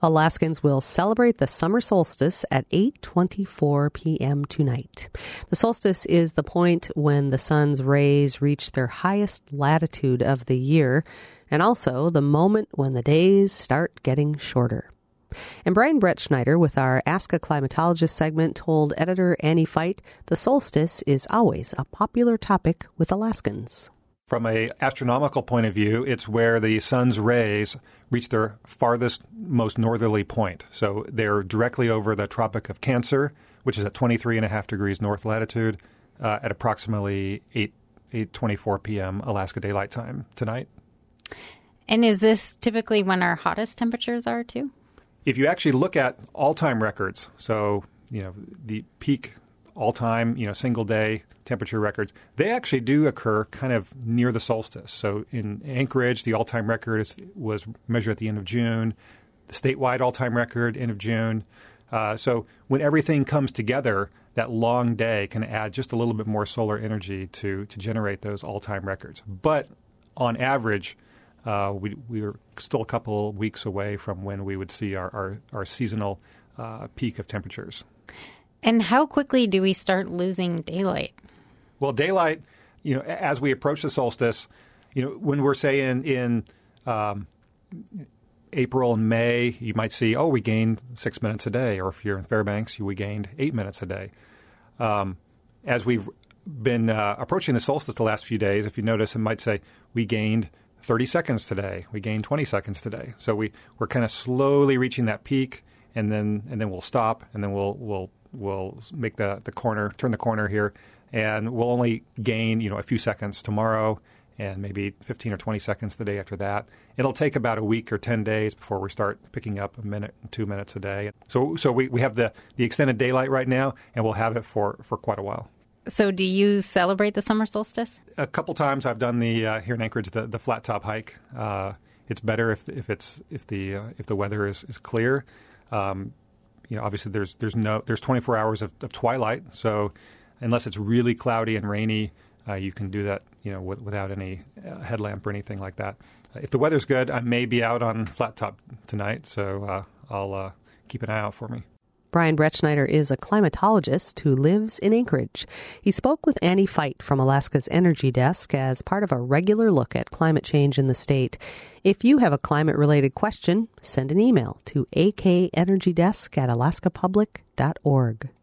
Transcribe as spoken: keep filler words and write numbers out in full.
Alaskans will celebrate the summer solstice at eight twenty-four p.m. tonight. The solstice is the point when the sun's rays reach their highest latitude of the year, and also the moment when the days start getting shorter. And Brian Brettschneider with our Ask a Climatologist segment told editor Annie Feit the solstice is always a popular topic with Alaskans. From an astronomical point of view, it's where the sun's rays reach their farthest, most northerly point. So they're directly over the Tropic of Cancer, which is at twenty-three and a half degrees north latitude uh, at approximately eight twenty-four p.m. Alaska Daylight Time tonight. And is this typically when our hottest temperatures are, too? If you actually look at all-time records, so, you know, the peak all-time, you know, single-day temperature records, they actually do occur kind of near the solstice. So in Anchorage, the all-time record is, was measured at the end of June. The statewide all-time record, end of June. Uh, so when everything comes together, that long day can add just a little bit more solar energy to to generate those all-time records. But on average, uh, we we are still a couple weeks away from when we would see our, our, our seasonal uh, peak of temperatures. And how quickly do we start losing daylight? Well, daylight, you know, as we approach the solstice, you know, when we're saying in um, April and May, you might see, oh, we gained six minutes a day. Or if you're in Fairbanks, we gained eight minutes a day. Um, as we've been uh, approaching the solstice the last few days, if you notice, it might say we gained thirty seconds today. We gained twenty seconds today. So we, we're kind of slowly reaching that peak, and then and then we'll stop, and then we'll we'll we'll make the, the corner, turn the corner here, and we'll only gain, you know, a few seconds tomorrow and maybe fifteen or twenty seconds the day after that. It'll take about a week or ten days before we start picking up a minute, two minutes a day. So so we, we have the, the extended daylight right now, and we'll have it for, for quite a while. So do you celebrate the summer solstice? A couple times I've done the uh, here in Anchorage the, the flat top hike. Uh, it's better if if it's if the uh, if the weather is, is clear. Um, you know, obviously there's there's no there's twenty-four hours of, of twilight. So unless it's really cloudy and rainy, uh, you can do that, you know, with, without any uh, headlamp or anything like that. Uh, if the weather's good, I may be out on flat top tonight, so uh, I'll uh, keep an eye out for me. Brian Brettschneider is a climatologist who lives in Anchorage. He spoke with Annie Feit from Alaska's Energy Desk as part of a regular look at climate change in the state. If you have a climate-related question, send an email to a k energy desk at alaska public dot org.